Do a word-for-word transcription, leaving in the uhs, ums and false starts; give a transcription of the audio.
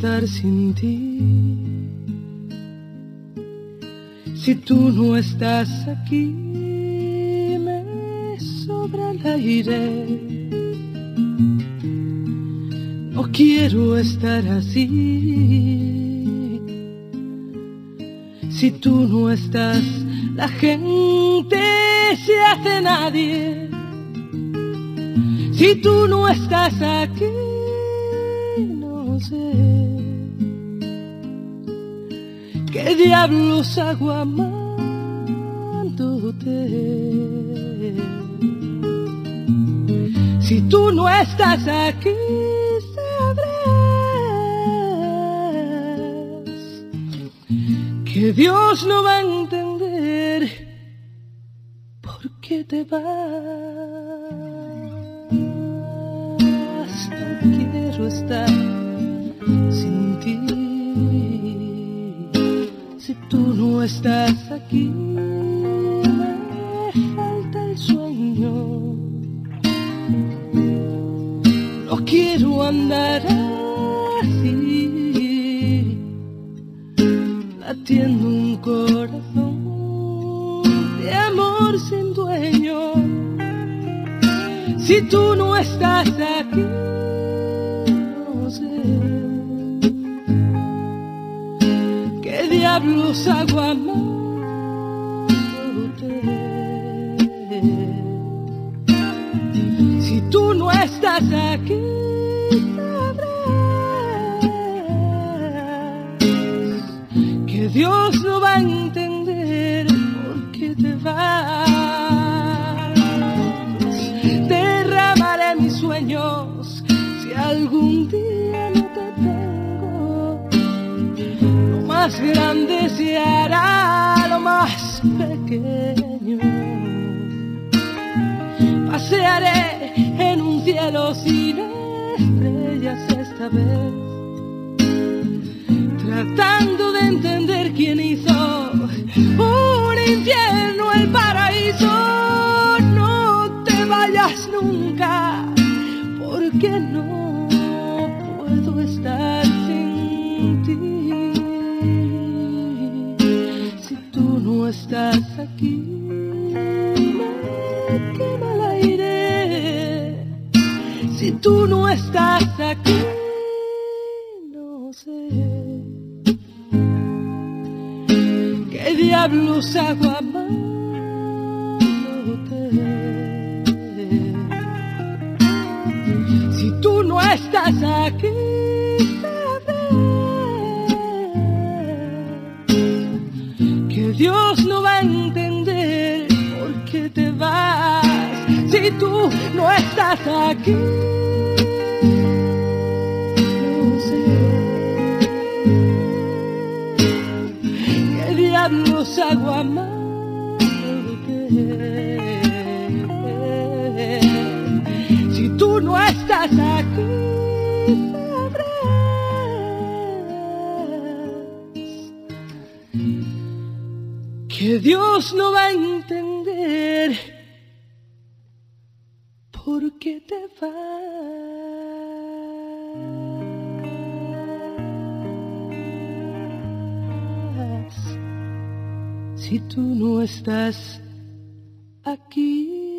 estar sin ti. Si tú no estás aquí, me sobra el aire. No quiero estar así. Si tú no estás, la gente se hace nadie. Si tú no estás aquí, no sé qué diablos hago amándote. Si tú no estás aquí, sabrás que Dios no va a entender por qué te vas. No quiero estar sin ti. Si tú no estás aquí, me falta el sueño. No quiero andar así, latiendo un corazón de amor sin dueño. Si tú no estás aquí, no sé qué diablos hago amándote. Si tú no estás aquí, sabrás que Dios no va a entender por qué te vas. Derramaré mis sueños si algún día no te tengo. Lo más grande se hará lo más pequeño. Pasearé en un cielo sin estrellas esta vez, tratando de entender quién hizo un infierno el paraíso. No te vayas nunca, porque no puedo estar sin ti. Si tú no estás aquí, me quema el aire. Si tú no estás aquí, no sé qué diablos hago amándote. Si tú no estás aquí, sabrás que Dios no va a entender por qué te vas. Si tú no estás aquí, no sé qué diablos hago amándote. Si tú no estás aquí, sabrás que Dios no va a entender por qué te vas. Si tú no estás aquí.